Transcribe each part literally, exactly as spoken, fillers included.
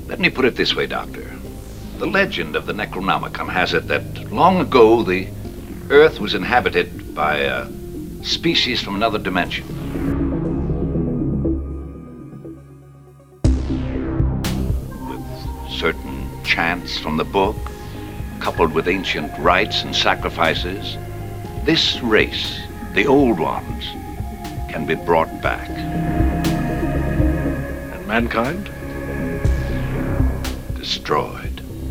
Let me put it this way, Doctor. The legend of the Necronomicon has it that long ago the Earth was inhabited by a species from another dimension. With certain chants from the book, coupled with ancient rites and sacrifices, this race, the Old Ones, can be brought back. And mankind? Destroyed.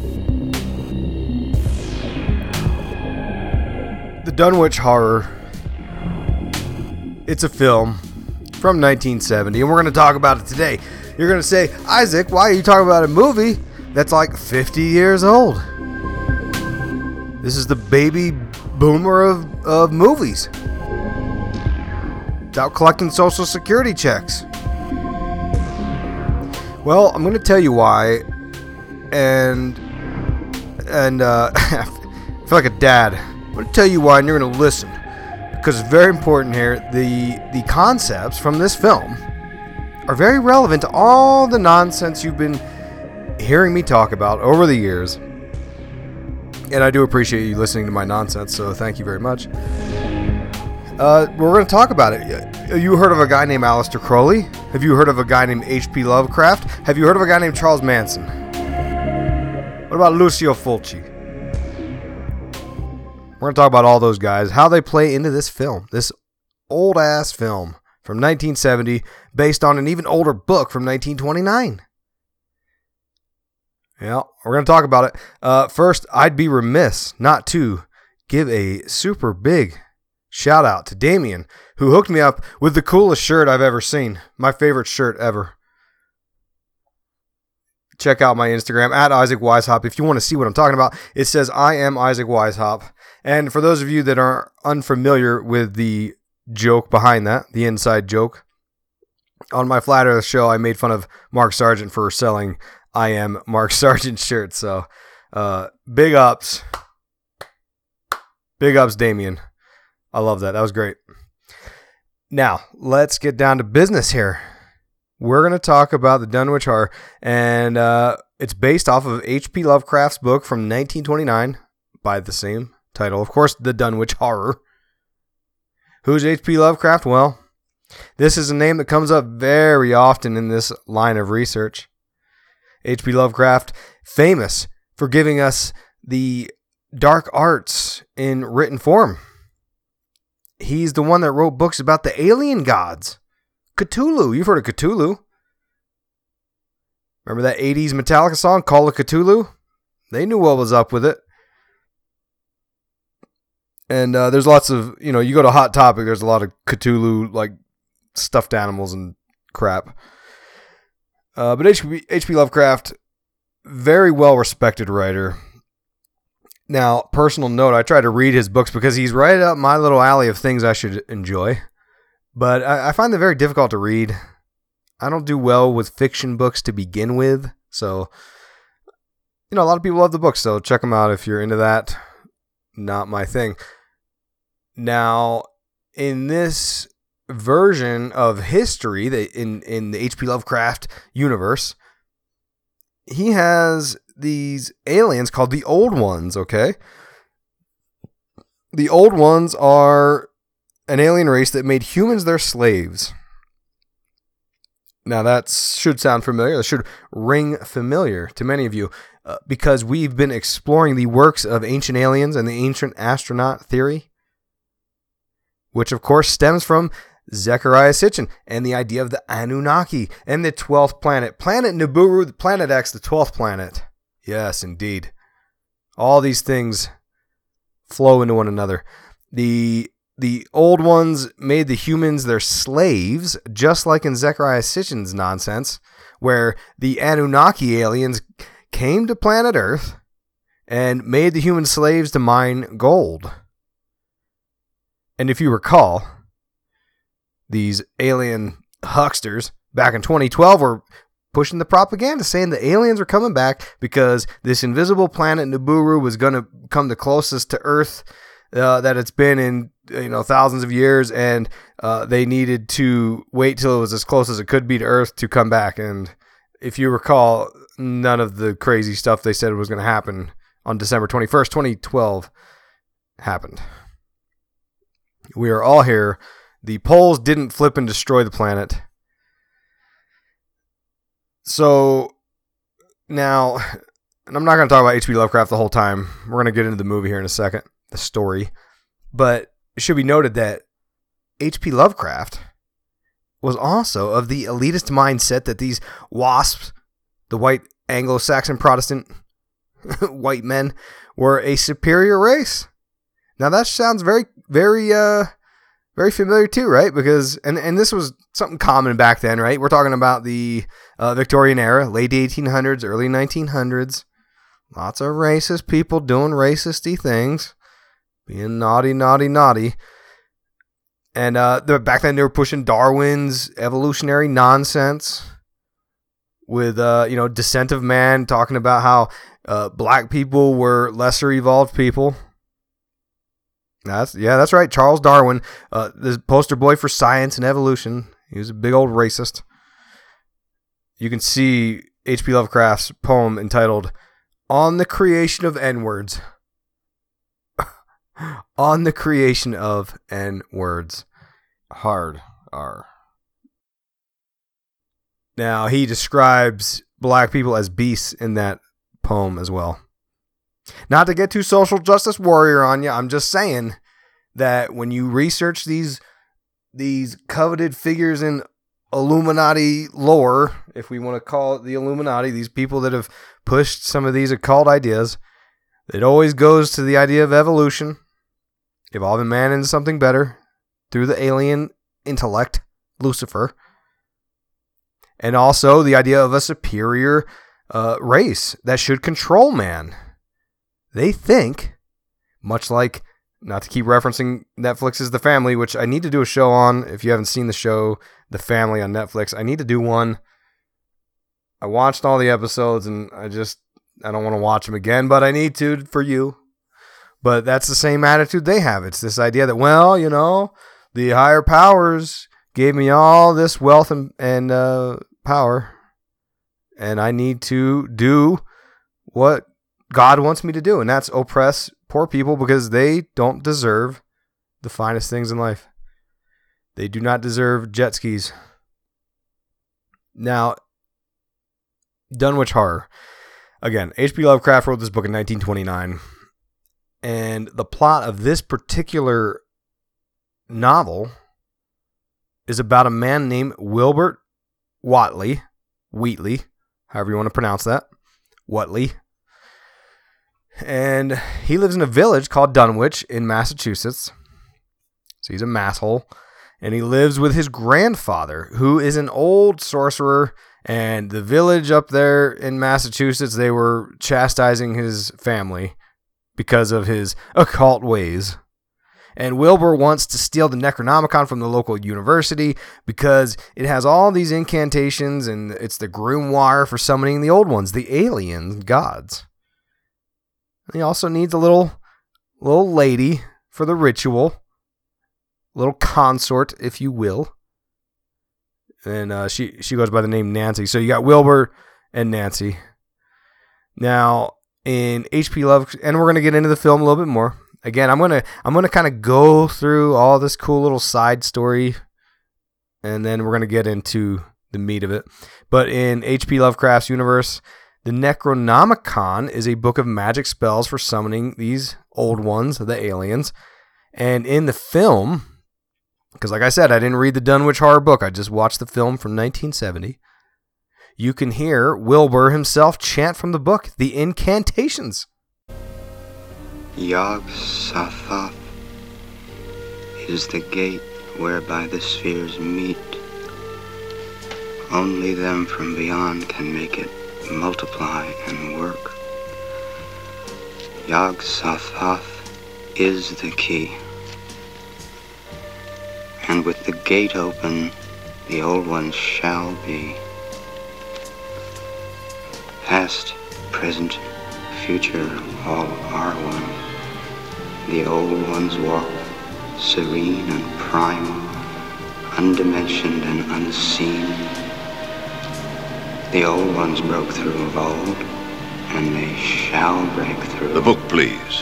The Dunwich Horror. It's a film from nineteen seventy, and we're going to talk about it today. You're going to say, Isaac, why are you talking about a movie that's like fifty years old? This is the baby boomer of, of movies. Without collecting social security checks. Well, I'm going to tell you why, and and uh, I feel like a dad. I'm going to tell you why, and you're going to listen, because it's very important here. The the concepts from this film are very relevant to all the nonsense you've been hearing me talk about over the years, and I do appreciate you listening to my nonsense, so thank you very much. Uh, we're going to talk about it. You heard of a guy named Aleister Crowley? Have you heard of a guy named H P Lovecraft? Have you heard of a guy named Charles Manson? What about Lucio Fulci? We're going to talk about all those guys, how they play into this film, this old-ass film from nineteen seventy, based on an even older book from nineteen twenty-nine. Yeah, we're going to talk about it. Uh, first, I'd be remiss not to give a super big shout out to Damien, who hooked me up with the coolest shirt I've ever seen. My favorite shirt ever. Check out my Instagram, at Isaac Weishaupt, if you want to see what I'm talking about. It says, I am Isaac Weishaupt. And for those of you that are unfamiliar with the joke behind that, the inside joke, on my Flat Earth show, I made fun of Mark Sargent for selling I am Mark Sargent shirts. So, uh, big ups. Big ups, Damien. I love that. That was great. Now, let's get down to business here. We're going to talk about the Dunwich Horror, and uh, it's based off of H P Lovecraft's book from nineteen twenty-nine by the same title. Of course, the Dunwich Horror. Who's H P Lovecraft? Well, this is a name that comes up very often in this line of research. H P Lovecraft, famous for giving us the dark arts in written form. He's the one that wrote books about the alien gods. Cthulhu. You've heard of Cthulhu. Remember that eighties Metallica song, Call of Cthulhu? They knew what was up with it. And uh, there's lots of, you know, you go to Hot Topic, there's a lot of Cthulhu, like, stuffed animals and crap. Uh, but H P, H P Lovecraft, very well-respected writer. Now, personal note, I try to read his books because he's right up my little alley of things I should enjoy. But I, I find them very difficult to read. I don't do well with fiction books to begin with. So, you know, a lot of people love the books, so check them out if you're into that. Not my thing. Now, in this version of history, the, in, in the H P Lovecraft universe, he has these aliens called the Old Ones, okay? The Old Ones are an alien race that made humans their slaves. Now that should sound familiar. That should ring familiar to many of you uh, because we've been exploring the works of ancient aliens and the ancient astronaut theory, which of course stems from Zecharia Sitchin and the idea of the Anunnaki and the twelfth planet. Planet Nibiru, Planet X, the twelfth planet. Yes, indeed. All these things flow into one another. The the Old Ones made the humans their slaves, just like in Zecharia Sitchin's nonsense, where the Anunnaki aliens came to planet Earth and made the human slaves to mine gold. And if you recall, these alien hucksters back in twenty twelve were pushing the propaganda saying the aliens are coming back because this invisible planet Nibiru was going to come the closest to Earth uh, that it's been in, you know, thousands of years, and uh, they needed to wait till it was as close as it could be to Earth to come back. And if you recall, none of the crazy stuff they said was going to happen on December twenty-first, twenty twelve happened. We are all here. The poles didn't flip and destroy the planet. So now, and I'm not going to talk about H P Lovecraft the whole time. We're going to get into the movie here in a second, the story. But it should be noted that H P Lovecraft was also of the elitist mindset that these WASPs, the white Anglo-Saxon Protestant white men, were a superior race. Now that sounds very, very, uh, very familiar too, right? Because, and, and this was something common back then, right? We're talking about the uh, Victorian era, late eighteen hundreds, early nineteen hundreds. Lots of racist people doing racisty things, being naughty, naughty, naughty. And uh, back then they were pushing Darwin's evolutionary nonsense with, uh, you know, Descent of Man, talking about how uh, black people were lesser evolved people. That's yeah, that's right. Charles Darwin, uh, the poster boy for science and evolution. He was a big old racist. You can see H P Lovecraft's poem entitled "On the Creation of N-Words." On the creation of N-words. Hard R. Now, he describes black people as beasts in that poem as well. Not to get too social justice warrior on you, I'm just saying that when you research these these coveted figures in Illuminati lore, if we want to call it the Illuminati, these people that have pushed some of these occult ideas, it always goes to the idea of evolution, evolving man into something better through the alien intellect, Lucifer, and also the idea of a superior uh, race that should control man. They think, much like, not to keep referencing Netflix's The Family, which I need to do a show on. If you haven't seen the show, The Family on Netflix, I need to do one. I watched all the episodes and I just, I don't want to watch them again, but I need to for you. But that's the same attitude they have. It's this idea that, well, you know, the higher powers gave me all this wealth and, and uh, power, and I need to do what God wants me to do, and that's oppress poor people because they don't deserve the finest things in life. They do not deserve jet skis. Now, Dunwich Horror. Again, H P Lovecraft wrote this book in nineteen twenty-nine, and the plot of this particular novel is about a man named Wilbert Whateley, Wheatley, however you want to pronounce that, Whateley. And he lives in a village called Dunwich in Massachusetts. So he's a masshole. And he lives with his grandfather, who is an old sorcerer. And the village up there in Massachusetts, they were chastising his family because of his occult ways. And Wilbur wants to steal the Necronomicon from the local university because it has all these incantations and it's the grimoire for summoning the old ones, the alien gods. He also needs a little, little lady for the ritual, little consort, if you will. And uh, she she goes by the name Nancy. So you got Wilbur and Nancy. Now in H P Love, and we're gonna get into the film a little bit more. Again, I'm gonna I'm gonna kind of go through all this cool little side story, and then we're gonna get into the meat of it. But in H P Lovecraft's universe, the Necronomicon is a book of magic spells for summoning these old ones, the aliens. And in the film, because like I said, I didn't read the Dunwich Horror book, I just watched the film from nineteen seventy. You can hear Wilbur himself chant from the book the incantations. Yog-Sothoth is the gate whereby the spheres meet. Only them from beyond can make it multiply and work. Yog-Sothoth is the key. And with the gate open, the old ones shall be. Past, present, future, all are one. The old ones walk, serene and primal, undimensioned and unseen. The old ones broke through of old, and they shall break through. The book, please.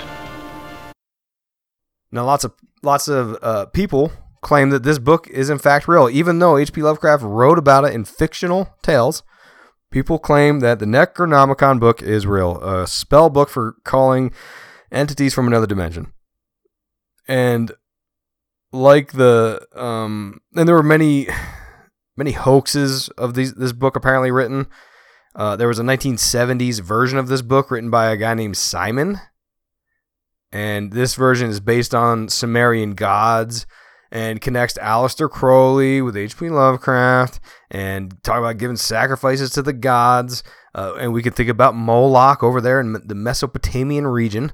Now, lots of lots of uh, people claim that this book is in fact real, even though H P Lovecraft wrote about it in fictional tales. People claim that the Necronomicon book is real, a spell book for calling entities from another dimension. And like the um, and there were many many hoaxes of these this book apparently written. Uh, there was a nineteen seventies version of this book written by a guy named Simon. And this version is based on Sumerian gods and connects Aleister Crowley with H P Lovecraft and talk about giving sacrifices to the gods. Uh, and we could think about Moloch over there in the Mesopotamian region.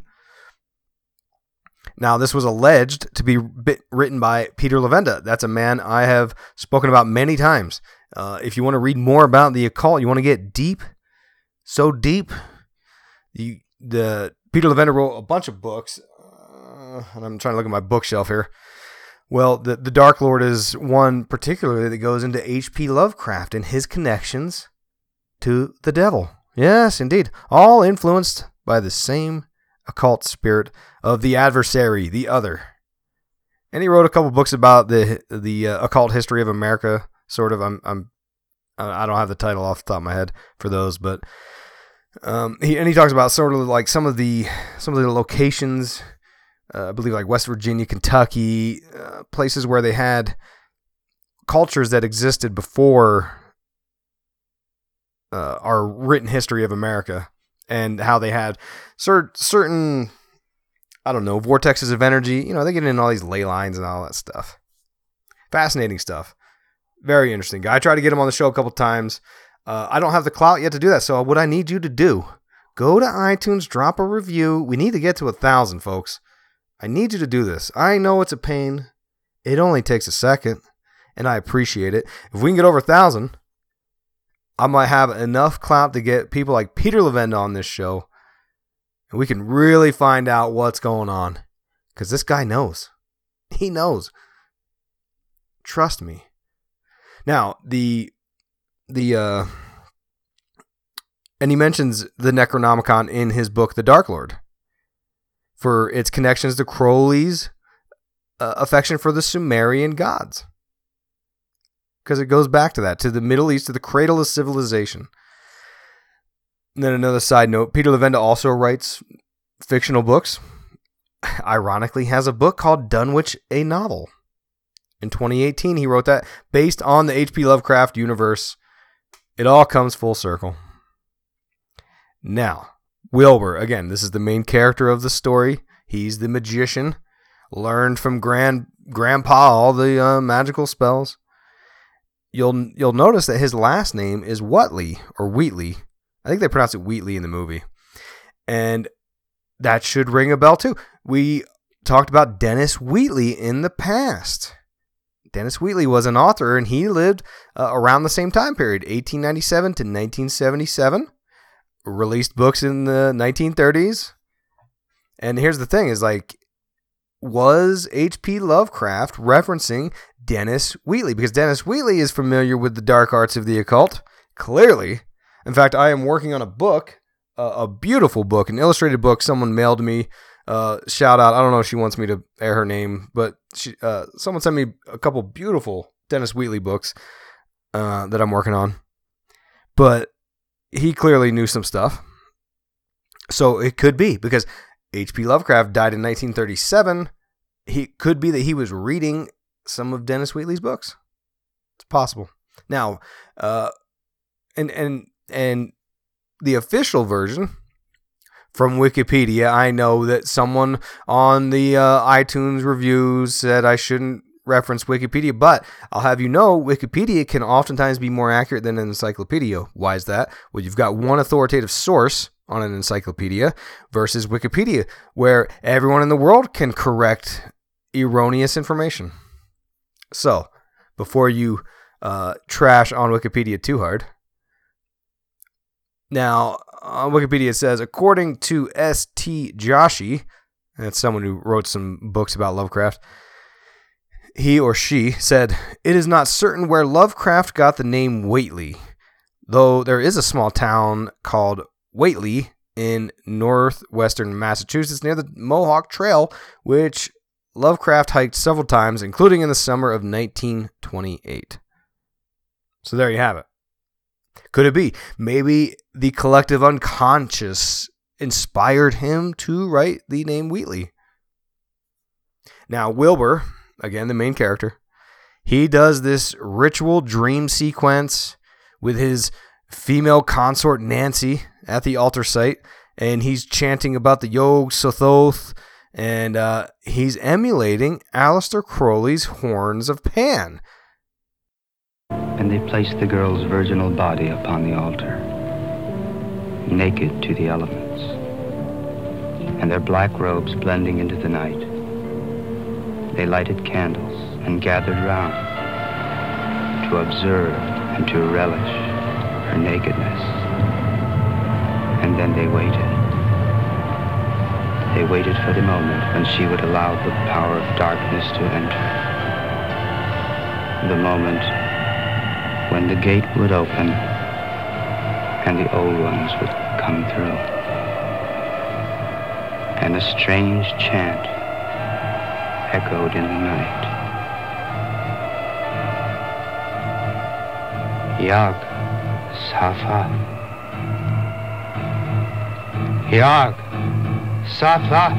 Now, this was alleged to be written by Peter Levenda. That's a man I have spoken about many times. Uh, if you want to read more about the occult, you want to get deep, so deep, you, the Peter Levenda wrote a bunch of books, uh, and I'm trying to look at my bookshelf here. Well, the, the Dark Lord is one particularly that goes into H P Lovecraft and his connections to the devil. Yes, indeed. All influenced by the same occult spirit of the adversary, the other. And he wrote a couple books about the the uh, occult history of America, sort of. I'm I'm I don't have the title off the top of my head for those, but um, he and he talks about sort of like some of the some of the locations. Uh, I believe like West Virginia, Kentucky, uh, places where they had cultures that existed before uh, our written history of America, and how they had cert- certain, I don't know, vortexes of energy. You know, they get into all these ley lines and all that stuff. Fascinating stuff. Very interesting guy. I tried to get him on the show a couple times. Uh, I don't have the clout yet to do that, so what I need you to do, go to iTunes, drop a review. We need to get to a thousand, folks. I need you to do this. I know it's a pain. It only takes a second, and I appreciate it. If we can get over a thousand, I might have enough clout to get people like Peter Levenda on this show, and we can really find out what's going on, because this guy knows. He knows. Trust me. Now, the the uh, and he mentions the Necronomicon in his book, The Dark Lord, for its connections to Crowley's uh, affection for the Sumerian gods. Because it goes back to that, to the Middle East, to the cradle of civilization. And then another side note, Peter Levenda also writes fictional books. Ironically, has a book called Dunwich, a Novel. In twenty eighteen, he wrote that based on the H P Lovecraft universe. It all comes full circle. Now, Wilbur, again, this is the main character of the story. He's the magician, learned from grand grandpa all the uh, magical spells. You'll you'll notice that his last name is Whatley or Wheatley. I think they pronounce it Wheatley in the movie, and that should ring a bell too. We talked about Dennis Wheatley in the past. Dennis Wheatley was an author, and he lived uh, around the same time period, eighteen ninety-seven to nineteen seventy-seven. Released books in the nineteen thirties. And here's the thing, is like, was H P Lovecraft referencing Dennis Wheatley? Because Dennis Wheatley is familiar with the dark arts of the occult, clearly. In fact, I am working on a book, uh, a beautiful book, an illustrated book someone mailed me. Uh, shout out, I don't know if she wants me to air her name, but she, uh, someone sent me a couple beautiful Dennis Wheatley books uh, that I'm working on. But he clearly knew some stuff. So it could be, because H P Lovecraft died in nineteen thirty-seven. He could be that he was reading some of Dennis Wheatley's books. It's possible. Now, uh, and and and the official version from Wikipedia, I know that someone on the uh, iTunes reviews said I shouldn't reference Wikipedia, but I'll have you know, Wikipedia can oftentimes be more accurate than an encyclopedia. Why is that? Well, you've got one authoritative source on an encyclopedia versus Wikipedia, where everyone in the world can correct erroneous information. So, before you uh, trash on Wikipedia too hard, now, on Wikipedia it says, according to S T Joshi, that's someone who wrote some books about Lovecraft, he or she said, it is not certain where Lovecraft got the name Whately. though there is a small town called Whately in northwestern Massachusetts near the Mohawk Trail, which Lovecraft hiked several times, including in the summer of nineteen twenty-eight. So there you have it. Could it be? Maybe the collective unconscious inspired him to write the name Wheatley. Now, Wilbur, again, the main character, he does this ritual dream sequence with his female consort Nancy at the altar site, and he's chanting about the Yog Sothoth, and uh, he's emulating Aleister Crowley's Horns of Pan. And they placed the girl's virginal body upon the altar, naked to the elements, and their black robes blending into the night. They lighted candles and gathered round to observe and to relish her nakedness. And then they waited. They waited for the moment when she would allow the power of darkness to enter. The moment when the gate would open and the old ones would come through. And a strange chant echoed in the night. Yog Sothoth. Yog Sothoth.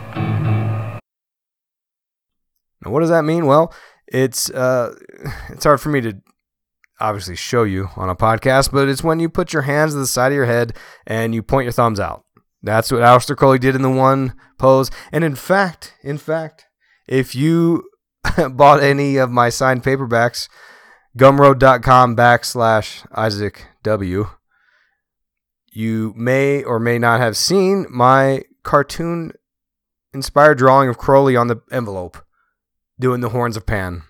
Now, what does that mean? Well, it's uh, it's hard for me to obviously show you on a podcast, but it's when you put your hands to the side of your head and you point your thumbs out. That's what Aleister Crowley did in the one pose. And in fact, in fact, if you bought any of my signed paperbacks, gumroad.com backslash Isaac W, you may or may not have seen my cartoon-inspired drawing of Crowley on the envelope doing the Horns of Pan.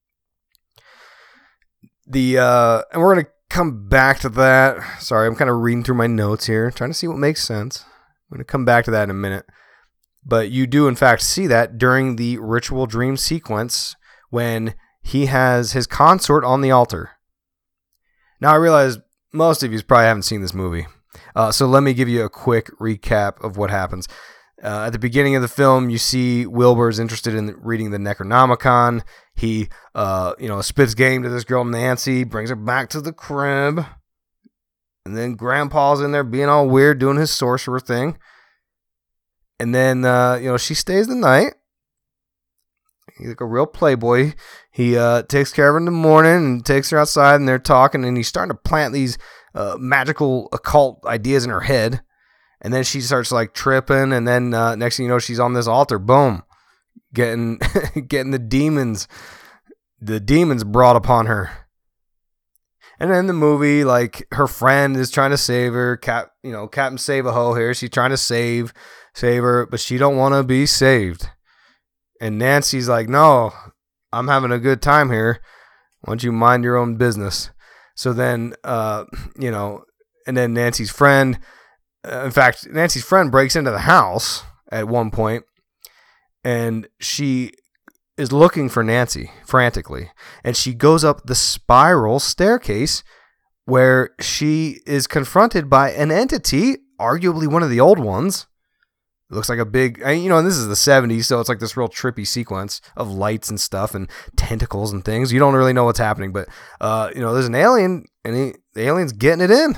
The uh, and we're going to come back to that. Sorry, I'm kind of reading through my notes here, trying to see what makes sense. I'm going to come back to that in a minute. But you do, in fact, see that during the ritual dream sequence when he has his consort on the altar. Now, I realize most of you probably haven't seen this movie. Uh, so let me give you a quick recap of what happens. Uh, at the beginning of the film, you see Wilbur's interested in reading the Necronomicon. He, uh, you know, spits game to this girl Nancy, brings her back to the crib. And then Grandpa's in there being all weird, doing his sorcerer thing. And then, uh, you know, she stays the night. He's like a real playboy. He uh, takes care of her in the morning and takes her outside, and they're talking, and he's starting to plant these uh, magical occult ideas in her head. And then she starts like tripping, and then uh, next thing you know, she's on this altar. Boom, getting getting the demons, the demons brought upon her. And then the movie, like her friend is trying to save her. Cap, you know, Captain Save-A-Ho here. She's trying to save, save her, but she don't want to be saved. And Nancy's like, no, I'm having a good time here. Why don't you mind your own business? So then, uh, you know, and then Nancy's friend. Uh, in fact, Nancy's friend breaks into the house at one point, and she is looking for Nancy frantically. And she goes up the spiral staircase where she is confronted by an entity, arguably one of the old ones. It looks like a big, you know, and this is the seventies, so it's like this real trippy sequence of lights and stuff and tentacles and things. You don't really know what's happening, but, uh, you know, there's an alien, and he, the alien's getting it in.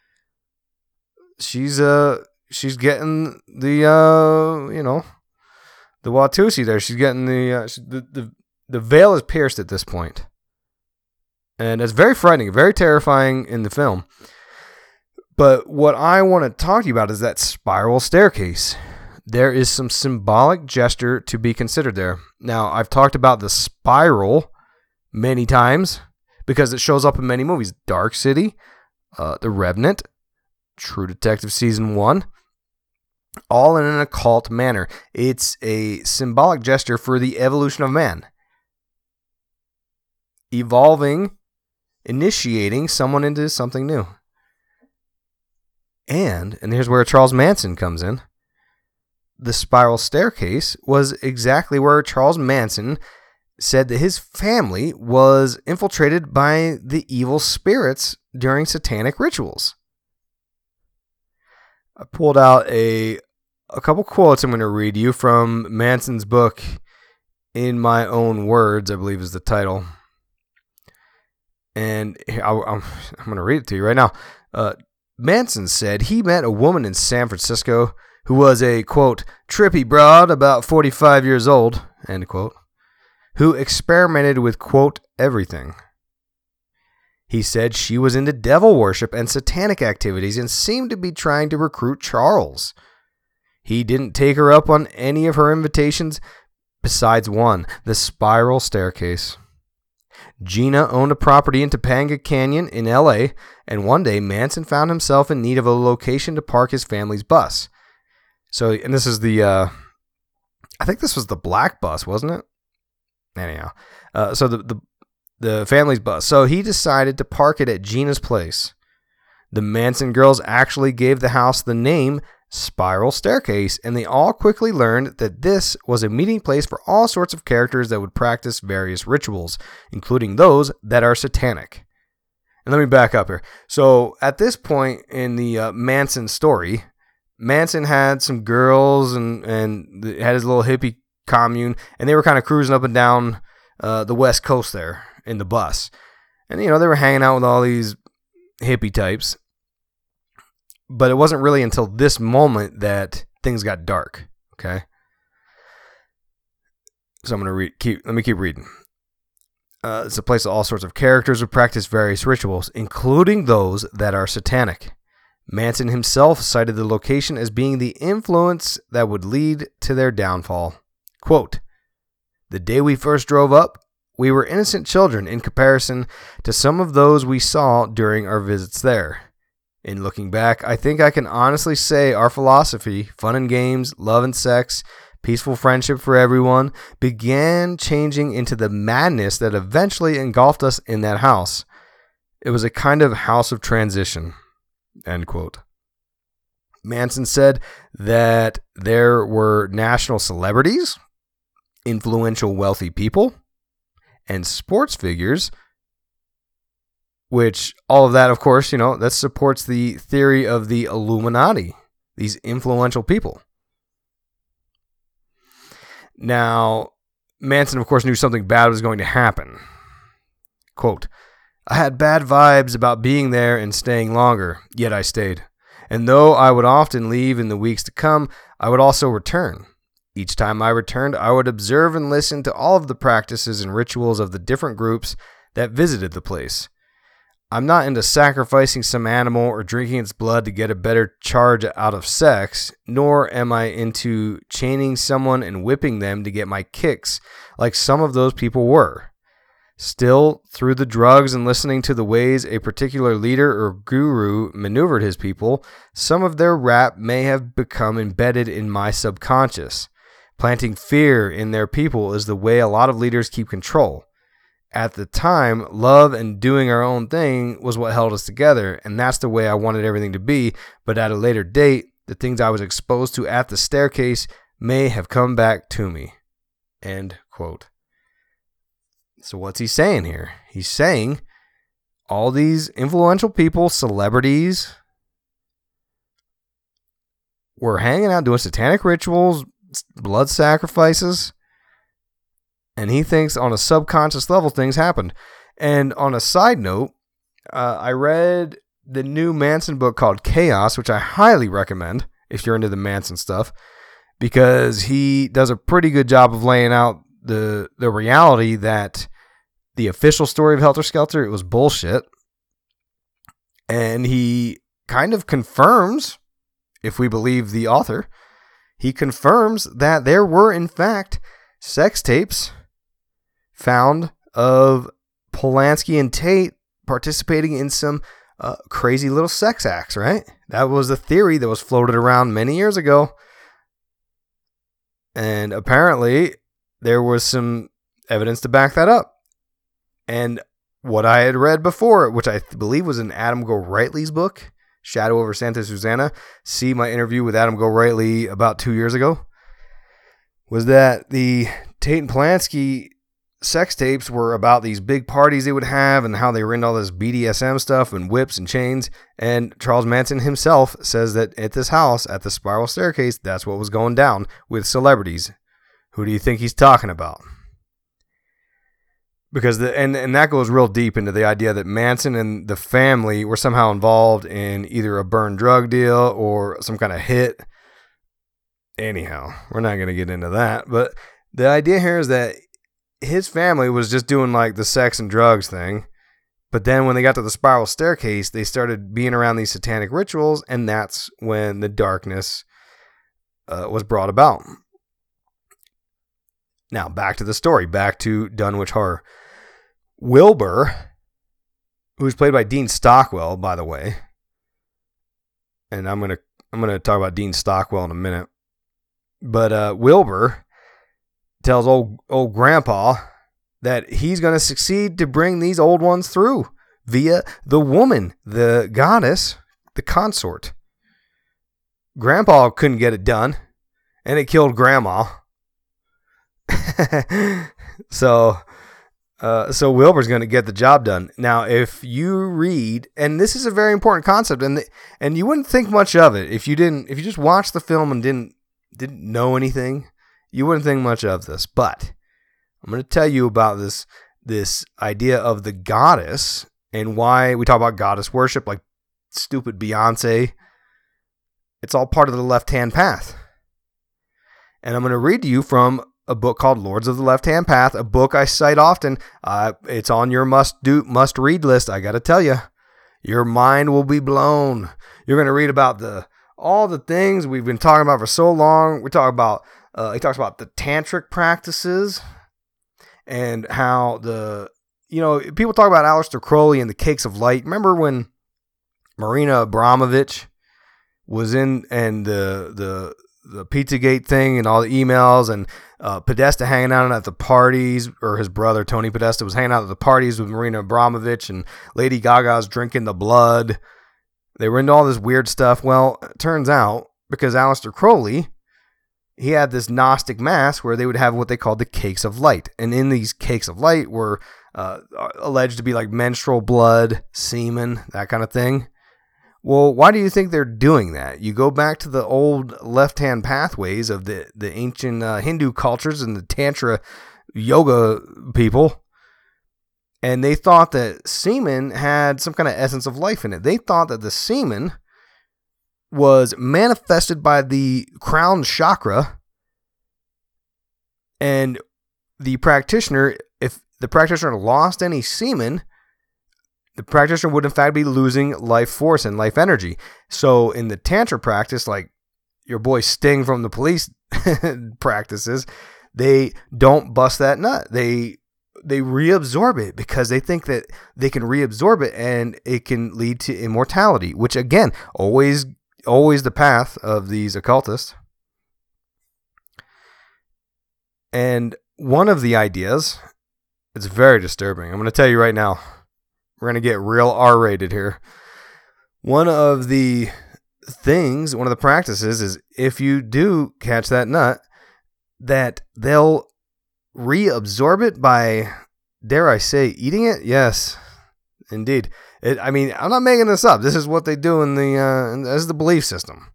She's uh she's getting the uh you know the Watusi there. She's getting the uh, she, the the the veil is pierced at this point, and it's very frightening, very terrifying in the film. But what I want to talk to you about is that spiral staircase. There is some symbolic gesture to be considered there. Now, I've talked about the spiral many times because it shows up in many movies: Dark City, uh, The Revenant, True Detective Season one, all in an occult manner. It's a symbolic gesture for the evolution of man. Evolving, initiating someone into something new. And, and here's where Charles Manson comes in. The spiral staircase was exactly where Charles Manson said that his family was infiltrated by the evil spirits during satanic rituals. I pulled out a a couple quotes I'm going to read you from Manson's book, In My Own Words, I believe is the title. And I, I'm, I'm going to read it to you right now. Uh, Manson said he met a woman in San Francisco who was a, quote, trippy broad about forty-five years old, end quote, who experimented with, quote, everything. He said she was into devil worship and satanic activities and seemed to be trying to recruit Charles. He didn't take her up on any of her invitations besides one, the spiral staircase. Gina owned a property in Topanga Canyon in L A, and one day Manson found himself in need of a location to park his family's bus. So, and this is the, uh, I think this was the black bus, wasn't it? Anyhow, uh, so the, the the family's bus. So he decided to park it at Gina's place. The Manson girls actually gave the house the name Spiral Staircase, and they all quickly learned that this was a meeting place for all sorts of characters that would practice various rituals, including those that are satanic. And let me back up here. So at this point in the uh, Manson story, Manson had some girls and, and had his little hippie commune, and they were kind of cruising up and down uh, the West Coast there in the bus. And, you know, they were hanging out with all these hippie types. But it wasn't really until this moment that things got dark, okay? So I'm going to read, keep, let me keep reading. Uh, it's a place that all sorts of characters would practice various rituals, including those that are satanic. Manson himself cited the location as being the influence that would lead to their downfall. Quote, the day we first drove up, we were innocent children in comparison to some of those we saw during our visits there. In looking back, I think I can honestly say our philosophy, fun and games, love and sex, peaceful friendship for everyone, began changing into the madness that eventually engulfed us in that house. It was a kind of house of transition. End quote. Manson said that there were national celebrities, influential wealthy people, and sports figures, which all of that, of course, you know, that supports the theory of the Illuminati, these influential people. Now, Manson, of course, knew something bad was going to happen. Quote, I had bad vibes about being there and staying longer, yet I stayed. And though I would often leave in the weeks to come, I would also return. Each time I returned, I would observe and listen to all of the practices and rituals of the different groups that visited the place. I'm not into sacrificing some animal or drinking its blood to get a better charge out of sex, nor am I into chaining someone and whipping them to get my kicks like some of those people were. Still, through the drugs and listening to the ways a particular leader or guru maneuvered his people, some of their rap may have become embedded in my subconscious. Planting fear in their people is the way a lot of leaders keep control. At the time, love and doing our own thing was what held us together, and that's the way I wanted everything to be, but at a later date, the things I was exposed to at the staircase may have come back to me. End quote. So what's he saying here? He's saying all these influential people, celebrities, were hanging out doing satanic rituals, blood sacrifices, and he thinks on a subconscious level things happened. And on a side note, uh, I read the new Manson book called Chaos, which I highly recommend if you're into the Manson stuff, because he does a pretty good job of laying out the the reality that the official story of Helter Skelter, it was bullshit. And he kind of confirms, if we believe the author, he confirms that there were, in fact, sex tapes found of Polanski and Tate participating in some uh, crazy little sex acts, right? That was a theory that was floated around many years ago. And apparently there was some evidence to back that up. And what I had read before, which I believe was in Adam Gorightly's book, Shadow over Santa Susana, see my interview with Adam Gorightly about two years ago, was that the Tate and Polanski sex tapes were about these big parties they would have and how they were into all this B D S M stuff and whips and chains. And Charles Manson himself says that at this house, at the Spiral Staircase, that's what was going down with celebrities. Who do you think he's talking about? Because the and, and that goes real deep into the idea that Manson and the family were somehow involved in either a burn drug deal or some kind of hit. Anyhow, we're not going to get into that. But the idea here is that his family was just doing like the sex and drugs thing. But then when they got to the Spiral Staircase, they started being around these satanic rituals. And that's when the darkness uh, was brought about. Now, back to the story. Back to Dunwich Horror. Wilbur, who's played by Dean Stockwell, by the way, and I'm gonna I'm gonna talk about Dean Stockwell in a minute. But uh, Wilbur tells old old Grandpa that he's gonna succeed to bring these old ones through via the woman, the goddess, the consort. Grandpa couldn't get it done, and it killed Grandma. so. Uh, so Wilbur's going to get the job done. Now, if you read, and this is a very important concept, and the, and you wouldn't think much of it if you didn't, if you just watched the film and didn't didn't know anything, you wouldn't think much of this. But I'm going to tell you about this this idea of the goddess and why we talk about goddess worship, like stupid Beyonce. It's all part of the left-hand path, and I'm going to read to you from a book called Lords of the Left-Hand Path, a book I cite often. Uh, it's on your must-do, must-read list. I got to tell you, your mind will be blown. You're going to read about the all the things we've been talking about for so long. We talk about, uh, he talks about the tantric practices and how the, you know, people talk about Aleister Crowley and the Cakes of Light. Remember when Marina Abramovich was in and the the the Pizzagate thing and all the emails and uh, Podesta hanging out at the parties, or his brother Tony Podesta was hanging out at the parties with Marina Abramovich, and Lady Gaga's drinking the blood. They were into all this weird stuff. Well, it turns out, because Aleister Crowley, he had this Gnostic mass where they would have what they called the Cakes of Light. And in these Cakes of Light were uh, alleged to be like menstrual blood, semen, that kind of thing. Well, why do you think they're doing that? You go back to the old left-hand pathways of the, the ancient uh, Hindu cultures and the Tantra yoga people, and they thought that semen had some kind of essence of life in it. They thought that the semen was manifested by the crown chakra, and the practitioner, if the practitioner lost any semen, the practitioner would in fact be losing life force and life energy. So in the Tantra practice, like your boy Sting from the Police practices, they don't bust that nut. They they reabsorb it because they think that they can reabsorb it and it can lead to immortality, which again, always always the path of these occultists. And one of the ideas, it's very disturbing. I'm going to tell you right now. We're going to get real R-rated here. One of the things, one of the practices is if you do catch that nut, that they'll reabsorb it by, dare I say, eating it? Yes, indeed. It, I mean, I'm not making this up. This is what they do in the, uh, this is the belief system.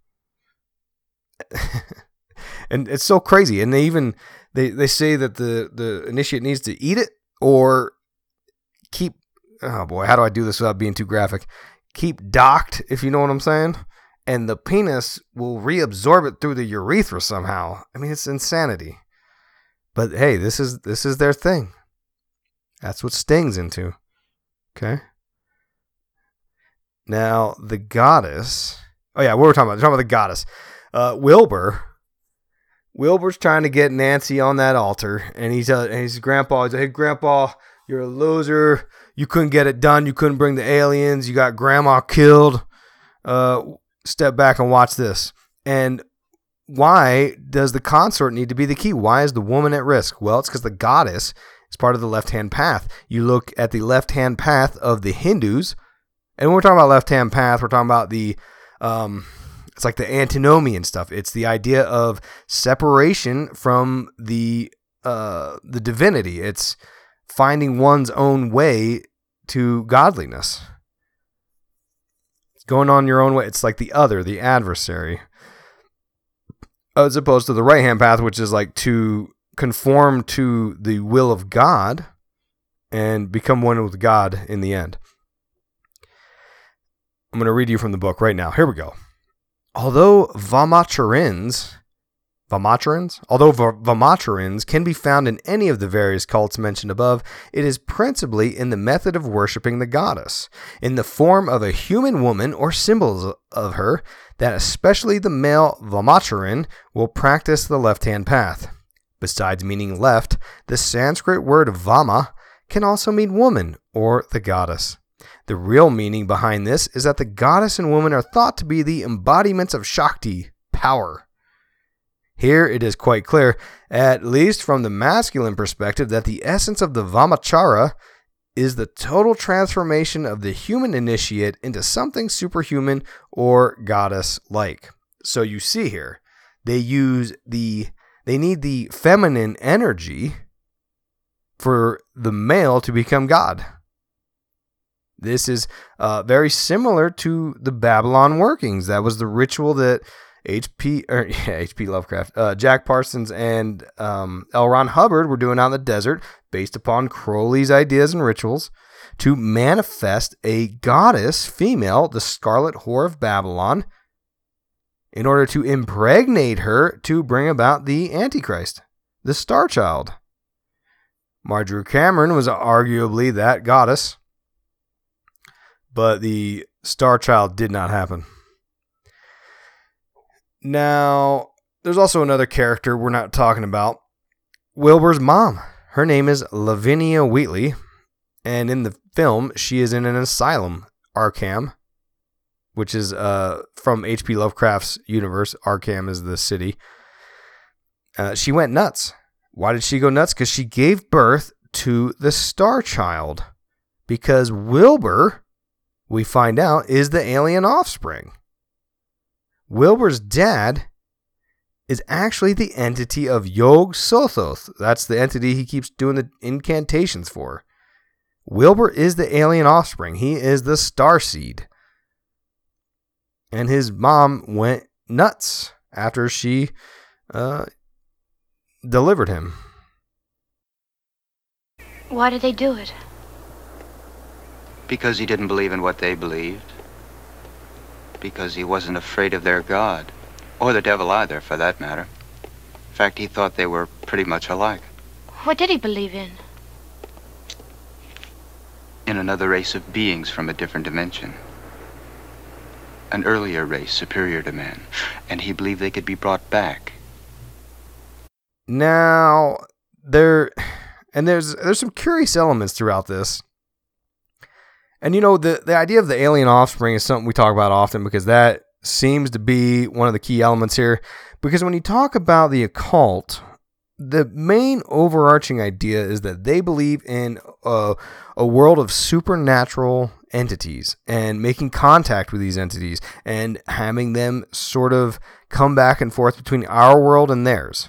And it's so crazy. And they even, they, they say that the, the initiate needs to eat it or keep, oh boy, how do I do this without being too graphic? Keep docked, if you know what I'm saying. And the penis will reabsorb it through the urethra somehow. I mean, it's insanity. But hey, this is this is their thing. That's what Sting's into. Okay. Now the goddess. Oh yeah, what were we talking about? We're talking about the goddess. Uh, Wilbur. Wilbur's trying to get Nancy on that altar, and he's uh, and he's grandpa. He's like, hey, Grandpa, you're a loser. You couldn't get it done. You couldn't bring the aliens. You got Grandma killed. Uh, step back and watch this. And why does the consort need to be the key? Why is the woman at risk? Well, it's because the goddess is part of the left-hand path. You look at the left-hand path of the Hindus, and when we're talking about left-hand path, we're talking about the, um, it's like the antinomian stuff. It's the idea of separation from the uh, the divinity. It's finding one's own way to godliness. It's going on your own way. It's like the other, the adversary, as opposed to the right-hand path, which is like to conform to the will of God and become one with God in the end. I'm going to read you from the book right now. Here we go. Although Vamacharins, Vamacharins, although Vamacharins can be found in any of the various cults mentioned above, it is principally in the method of worshiping the goddess, in the form of a human woman or symbols of her, that especially the male Vamacharin will practice the left-hand path. Besides meaning left, the Sanskrit word Vama can also mean woman or the goddess. The real meaning behind this is that the goddess and woman are thought to be the embodiments of Shakti, power. Here it is quite clear, at least from the masculine perspective, that the essence of the Vamachara is the total transformation of the human initiate into something superhuman or goddess-like. So you see here, they use the, they need the feminine energy for the male to become God. This is uh, very similar to the Babylon workings. That was the ritual that H P or yeah, H P Lovecraft, uh, Jack Parsons, and um, L. Ron Hubbard were doing out in the desert, based upon Crowley's ideas and rituals, to manifest a goddess female, the Scarlet Whore of Babylon, in order to impregnate her to bring about the Antichrist, the Star Child. Marjorie Cameron was arguably that goddess, but the Star Child did not happen. Now, there's also another character we're not talking about. Wilbur's mom. Her name is Lavinia Wheatley, and in the film, she is in an asylum, Arkham, which is uh, from H P Lovecraft's universe. Arkham is the city. Uh, she went nuts. Why did she go nuts? Because she gave birth to the Star Child. Because Wilbur, we find out, is the alien offspring. Wilbur's dad is actually the entity of Yog Sothoth. That's the entity he keeps doing the incantations for. Wilbur is the alien offspring. He is the starseed. And his mom went nuts after she uh, delivered him. Why did they do it? Because he didn't believe in what they believed. Because he wasn't afraid of their God. Or the devil either, for that matter. In fact, he thought they were pretty much alike. What did he believe in? In another race of beings from a different dimension. An earlier race, superior to man. And he believed they could be brought back. Now, there... And there's there's some curious elements throughout this. And, you know, the, the idea of the alien offspring is something we talk about often because that seems to be one of the key elements here. Because when you talk about the occult, the main overarching idea is that they believe in a, a world of supernatural entities and making contact with these entities and having them sort of come back and forth between our world and theirs.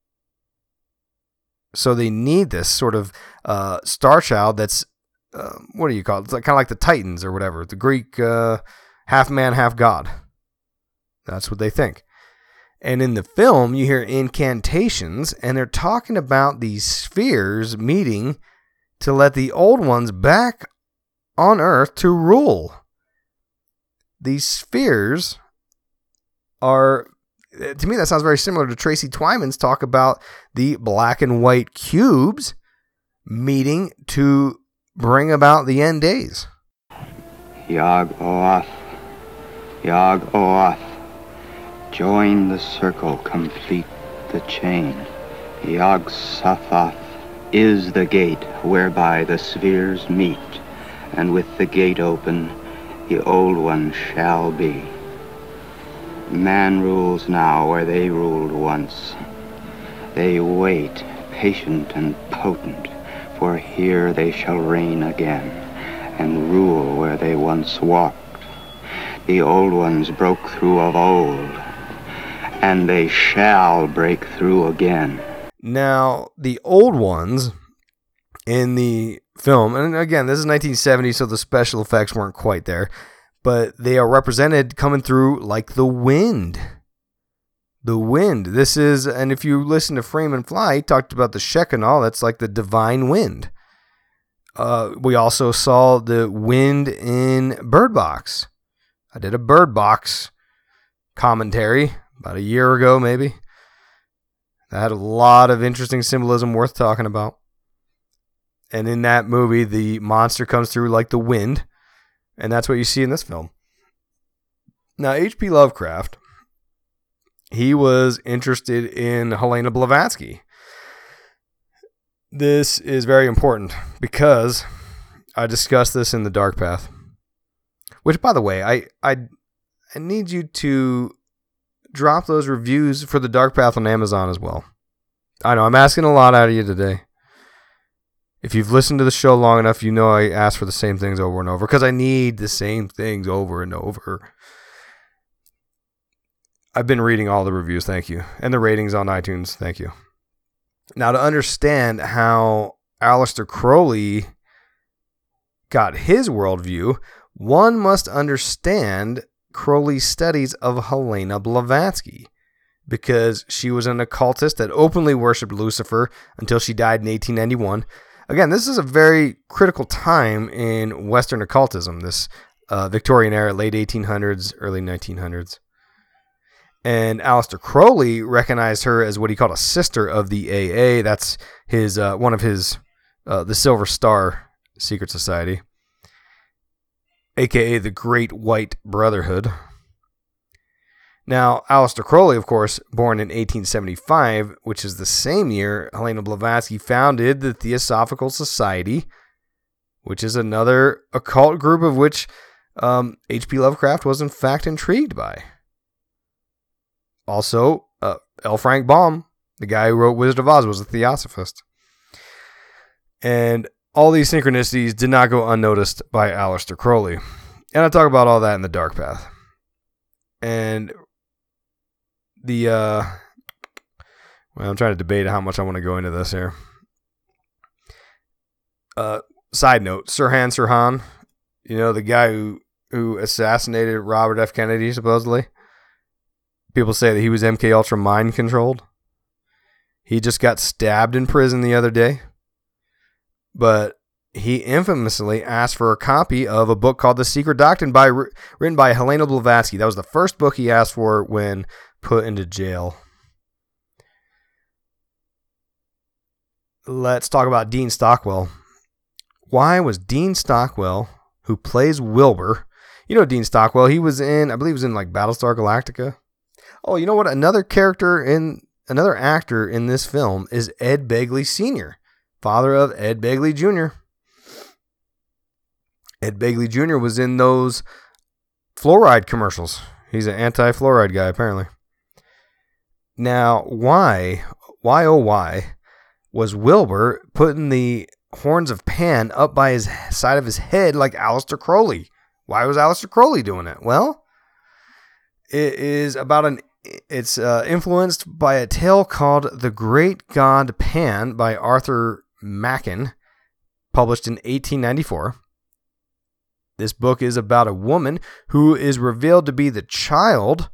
So they need this sort of uh, star child that's, uh, what do you call it? It's like, kind of like the Titans or whatever. The Greek uh, half man, half god. That's what they think. And in the film, you hear incantations, and they're talking about these spheres meeting to let the old ones back on Earth to rule. These spheres are... To me, that sounds very similar to Tracy Twyman's talk about the black and white cubes meeting to bring about the end days. Yog-Oath, Yog-Oath, join the circle, complete the chain. Yog-Sothoth is the gate whereby the spheres meet, and with the gate open, the old one shall be. Man rules now where they ruled once. They wait, patient and potent, for here they shall reign again, and rule where they once walked. The old ones broke through of old, and they shall break through again. Now, the old ones in the film, and again, this is nineteen seventy, so the special effects weren't quite there, but they are represented coming through like the wind. The wind. This is, and if you listen to Freeman Fly, he talked about the Shekinah, that's like the divine wind. Uh, we also saw the wind in Bird Box. I did a Bird Box commentary about a year ago, maybe. That had a lot of interesting symbolism worth talking about. And in that movie, the monster comes through like the wind, and that's what you see in this film. Now, H P Lovecraft, he was interested in Helena Blavatsky. This is very important because I discussed this in The Dark Path. Which, by the way, I I, I need you to drop those reviews for The Dark Path on Amazon as well. I know, I'm asking a lot out of you today. If you've listened to the show long enough, you know I ask for the same things over and over because I need the same things over and over. I've been reading all the reviews, thank you. And the ratings on iTunes, thank you. Now, to understand how Aleister Crowley got his worldview, one must understand Crowley's studies of Helena Blavatsky, because she was an occultist that openly worshipped Lucifer until she died in eighteen ninety-one. Again, this is a very critical time in Western occultism, this uh, Victorian era, late eighteen hundreds, early nineteen hundreds. And Aleister Crowley recognized her as what he called a sister of the A A. That's his uh, one of his, uh, the Silver Star Secret Society, a k a the Great White Brotherhood. Now, Aleister Crowley, of course, born in eighteen seventy-five, which is the same year Helena Blavatsky founded the Theosophical Society, which is another occult group of which um, H P Lovecraft was in fact intrigued by. Also, uh, L. Frank Baum, the guy who wrote Wizard of Oz, was a Theosophist. And all these synchronicities did not go unnoticed by Aleister Crowley. And I talk about all that in The Dark Path. And the, uh, well, I'm trying to debate how much I want to go into this here. Uh, side note, Sirhan Sirhan, you know, the guy who, who assassinated Robert F. Kennedy, supposedly. People say that he was M K Ultra mind controlled. He just got stabbed in prison the other day. But he infamously asked for a copy of a book called The Secret Doctrine by written by Helena Blavatsky. That was the first book he asked for when put into jail. Let's talk about Dean Stockwell. Why was Dean Stockwell, who plays Wilbur, you know Dean Stockwell, he was in, I believe he was in like Battlestar Galactica. Oh, you know what? Another character in, another actor in this film is Ed Begley Senior, father of Ed Begley Junior Ed Begley Junior was in those fluoride commercials. He's an anti-fluoride guy, apparently. Now, why, why oh why, was Wilbur putting the horns of Pan up by his side of his head like Aleister Crowley? Why was Aleister Crowley doing it? Well, it is about an, it's uh, influenced by a tale called The Great God Pan by Arthur Machen, published in eighteen ninety-four. This book is about a woman who is revealed to be the child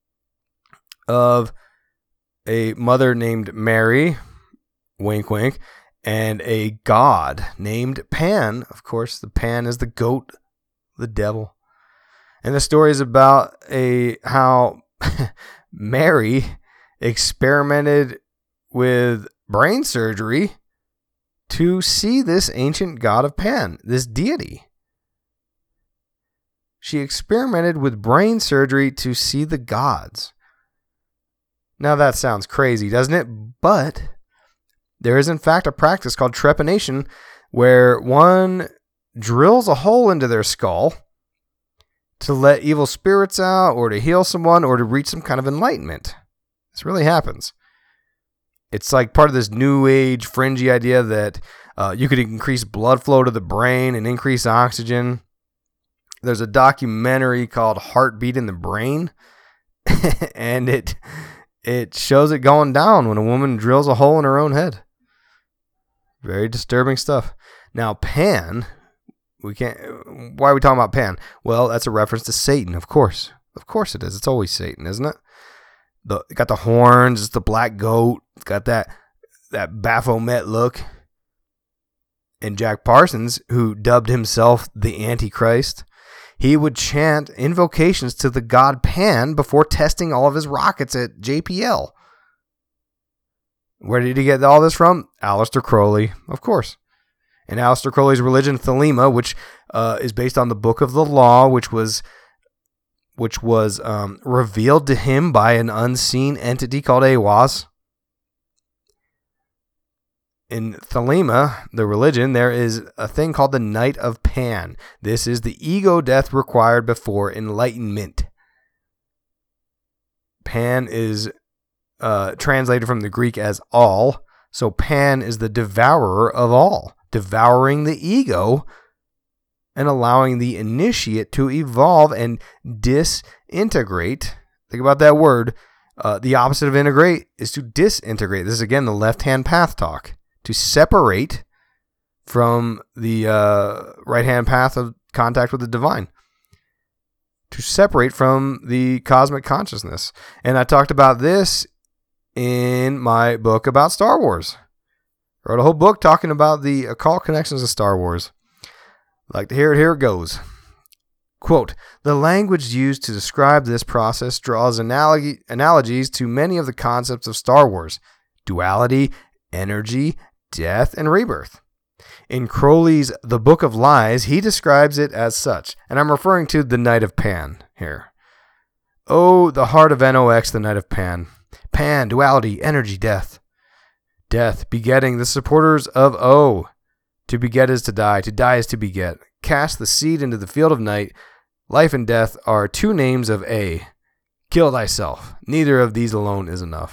of a mother named Mary, wink wink, and a god named Pan. Of course, the Pan is the goat, the devil. And the story is about a how Mary experimented with brain surgery to see this ancient god of Pan, this deity. She experimented with brain surgery to see the gods. Now that sounds crazy, doesn't it? But there is in fact a practice called trepanation where one drills a hole into their skull to let evil spirits out, or to heal someone, or to reach some kind of enlightenment. This really happens. It's like part of this new age fringy idea that uh, you could increase blood flow to the brain and increase oxygen. There's a documentary called Heartbeat in the Brain, and it it shows it going down when a woman drills a hole in her own head. Very disturbing stuff. Now, Pan, we can't. Why are we talking about Pan? Well, that's a reference to Satan, of course. Of course it is. It's always Satan, isn't it? The it got the horns. It's the black goat. It's got that that Baphomet look. And Jack Parsons, who dubbed himself the Antichrist, he would chant invocations to the god Pan before testing all of his rockets at J P L. Where did he get all this from? Aleister Crowley, of course. And Aleister Crowley's religion, Thelema, which uh, is based on the Book of the Law, which was which was um, revealed to him by an unseen entity called Aiwass. In Thelema, the religion, there is a thing called the Night of Pan. This is the ego death required before enlightenment. Pan is uh, translated from the Greek as all, so Pan is the devourer of all, devouring the ego and allowing the initiate to evolve and disintegrate. Think about that word. Uh, the opposite of integrate is to disintegrate. This is, again, the left-hand path talk. To separate from the uh, right-hand path of contact with the divine. To separate from the cosmic consciousness. And I talked about this in my book about Star Wars. I wrote a whole book talking about the occult connections of Star Wars. I'd like to hear it, here it goes. Quote, the language used to describe this process draws analogy, analogies to many of the concepts of Star Wars. Duality, energy, death, and rebirth. In Crowley's The Book of Lies, he describes it as such, and I'm referring to the Night of Pan here. Oh, the heart of N O X, the Night of Pan. Pan, duality, energy, death. Death, begetting the supporters of O. To beget is to die, to die is to beget. Cast the seed into the field of night. Life and death are two names of A. Kill thyself. Neither of these alone is enough.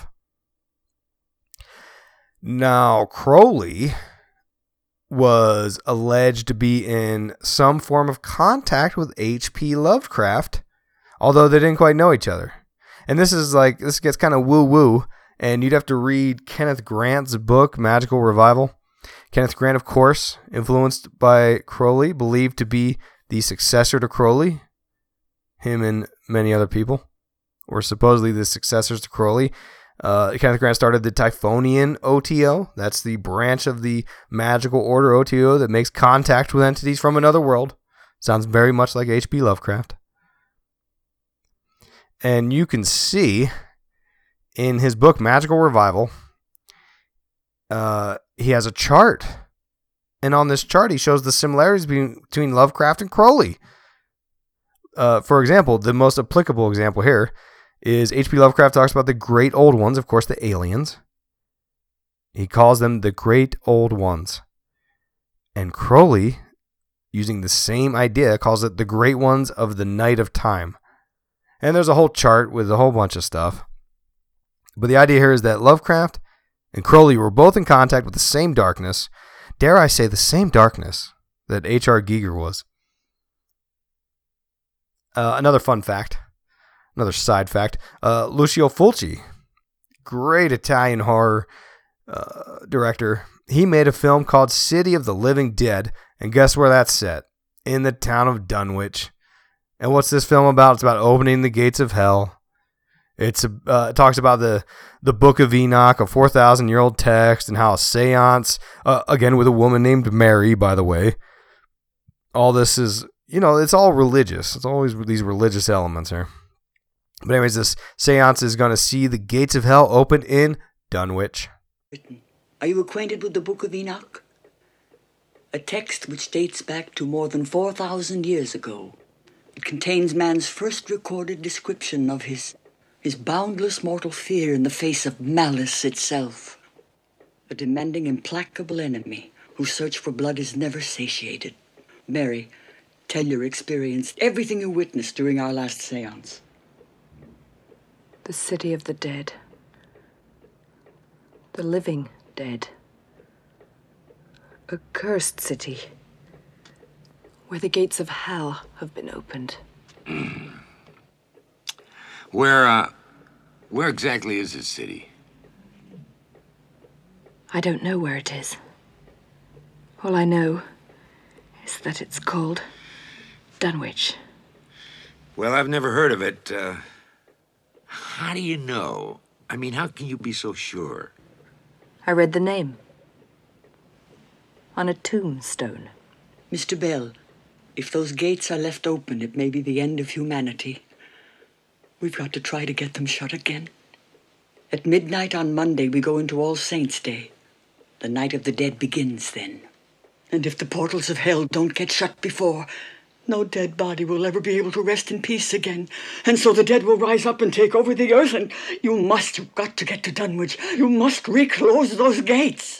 Now, Crowley was alleged to be in some form of contact with H P Lovecraft, although they didn't quite know each other. And this is like, this gets kind of woo-woo, and you'd have to read Kenneth Grant's book, Magical Revival. Kenneth Grant, of course, influenced by Crowley, believed to be the successor to Crowley. Him and many other people were supposedly the successors to Crowley. Uh, Kenneth Grant started the Typhonian O T O. That's the branch of the magical order O T O that makes contact with entities from another world. Sounds very much like H P Lovecraft. And you can see in his book, Magical Revival, uh, he has a chart. And on this chart, he shows the similarities between Lovecraft and Crowley. Uh, for example, the most applicable example here is H P Lovecraft talks about the great old ones, of course, the aliens. He calls them the great old ones. And Crowley, using the same idea, calls it the great ones of the night of time. And there's a whole chart with a whole bunch of stuff. But the idea here is that Lovecraft and Crowley were both in contact with the same darkness. Dare I say the same darkness that H R Giger was. Uh, another fun fact. Another side fact, uh, Lucio Fulci, great Italian horror uh, director. He made a film called City of the Living Dead, and guess where that's set? In the town of Dunwich. And what's this film about? It's about opening the gates of hell. It's uh, it talks about the, the Book of Enoch, a four thousand year old text, and how a seance, uh, again with a woman named Mary, by the way. All this is, you know, it's all religious. It's always these religious elements here. But anyways, this seance is going to see the gates of hell open in Dunwich. Are you acquainted with the Book of Enoch? A text which dates back to more than four thousand years ago. It contains man's first recorded description of his, his boundless mortal fear in the face of malice itself. A demanding, implacable enemy whose search for blood is never satiated. Mary, tell your experience, everything you witnessed during our last seance. The city of the dead. The living dead. A cursed city. Where the gates of hell have been opened. Where, uh, Where exactly is this city? I don't know where it is. All I know is that it's called Dunwich. Well, I've never heard of it. Uh, how do you know? I mean, how can you be so sure? I read the name on a tombstone. Mister Bell, if those gates are left open, it may be the end of humanity. We've got to try to get them shut again. At midnight on Monday, we go into All Saints' Day. The night of the dead begins then. And if the portals of hell don't get shut before, no dead body will ever be able to rest in peace again. And so the dead will rise up and take over the earth, and you must, you've got to get to Dunwich. You must reclose those gates.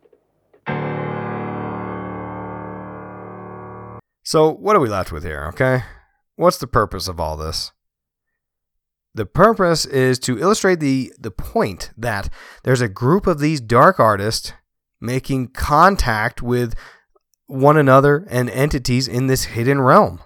So what are we left with here, okay? What's the purpose of all this? The purpose is to illustrate the, the point that there's a group of these dark artists making contact with one another and entities in this hidden realm.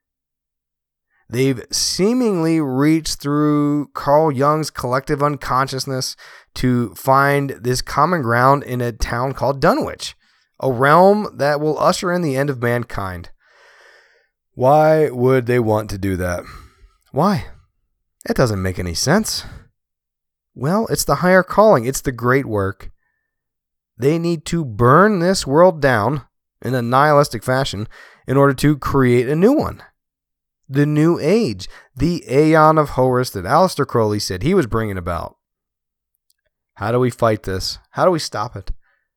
They've seemingly reached through Carl Jung's collective unconsciousness to find this common ground in a town called Dunwich, a realm that will usher in the end of mankind. Why would they want to do that? Why? It doesn't make any sense. Well, it's the higher calling. It's the great work. They need to burn this world down in a nihilistic fashion in order to create a new one. The new age. The Aeon of Horus that Aleister Crowley said he was bringing about. How do we fight this? How do we stop it?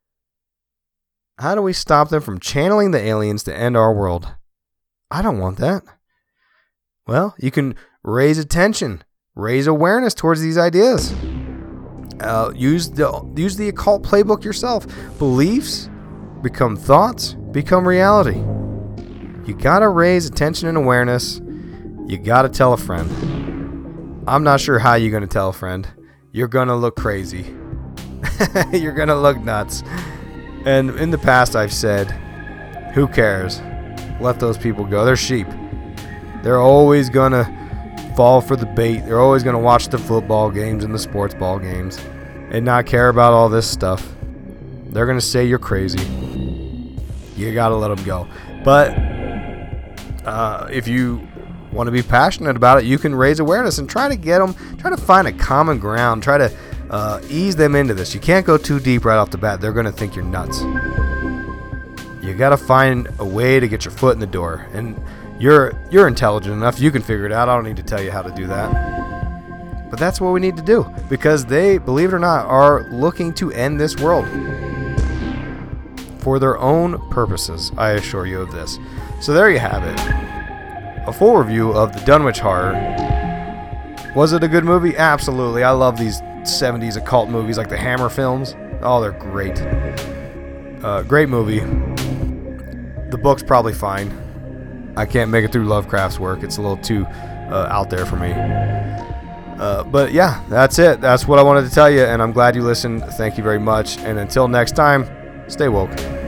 How do we stop them from channeling the aliens to end our world? I don't want that. Well, you can raise attention, raise awareness towards these ideas. Uh, use the use the occult playbook yourself. Beliefs become thoughts, become reality. You gotta raise attention and awareness. You gotta tell a friend. I'm not sure how you're gonna tell a friend. You're gonna look crazy. You're gonna look nuts. And in the past I've said, who cares? Let those people go. They're sheep. They're always gonna fall for the bait. They're always gonna watch the football games and the sports ball games and not care about all this stuff. They're gonna say you're crazy. You gotta let them go. But uh, if you want to be passionate about it, you can raise awareness and try to get them, try to find a common ground, try to uh, ease them into this. You can't go too deep right off the bat. They're gonna think you're nuts. You gotta find a way to get your foot in the door, and you're you're intelligent enough. You can figure it out. I don't need to tell you how to do that. But that's what we need to do, because they, believe it or not, are looking to end this world for their own purposes. I assure you of this. So there you have it. A full review of the Dunwich Horror. Was it a good movie? Absolutely. I love these seventies occult movies like the Hammer films. Oh, they're great. Uh, great movie. The book's probably fine. I can't make it through Lovecraft's work. It's a little too uh, out there for me. Uh, but yeah, that's it. That's what I wanted to tell you, and I'm glad you listened. Thank you very much. And until next time, stay woke.